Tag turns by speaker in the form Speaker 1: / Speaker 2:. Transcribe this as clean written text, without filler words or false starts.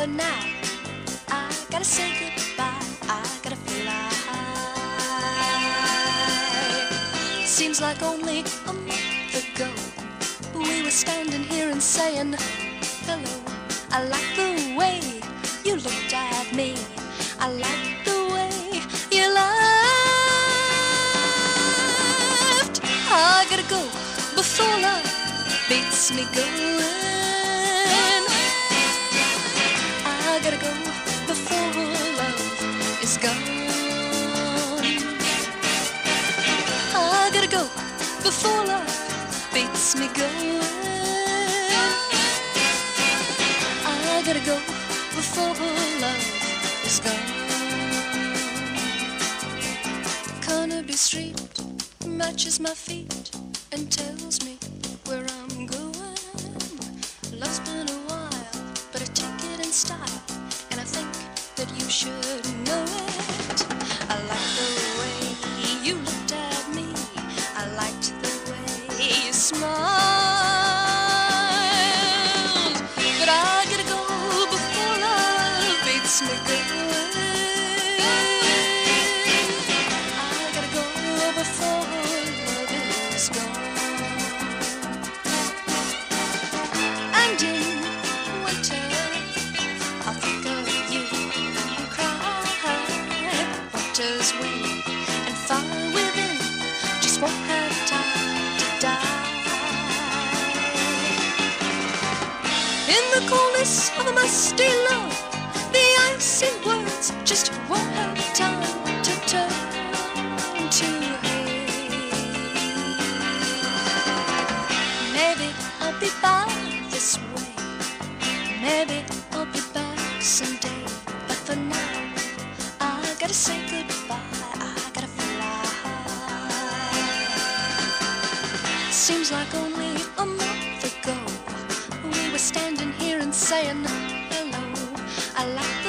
Speaker 1: But now I gotta say goodbye, I gotta fly. Seems like only a month ago we were standing here and saying hello. I like the way you looked at me, I like the way you laughed. I gotta go before love beats me going. I gotta go before love is gone. I gotta go before love beats me going. I gotta go before love is gone. Carnaby Street matches my feet and tells me where I'm going. Love's been a while, but I take it in style, and I think that you should know it. I like the way you looked at me, I liked the way you smiled. But I gotta go before love beats me going. I gotta go before love is gone. And in winter I'll think of you and cry. Winter's wind and fire within just won't have time to die. In the coldness of a musty love, the icy words just won't have time to turn to hate. Maybe I'll be back this way, maybe I'll be back someday. But for now, I gotta say goodbye, I gotta fly. Seems like only a month ago we were standing here and saying hello. I like the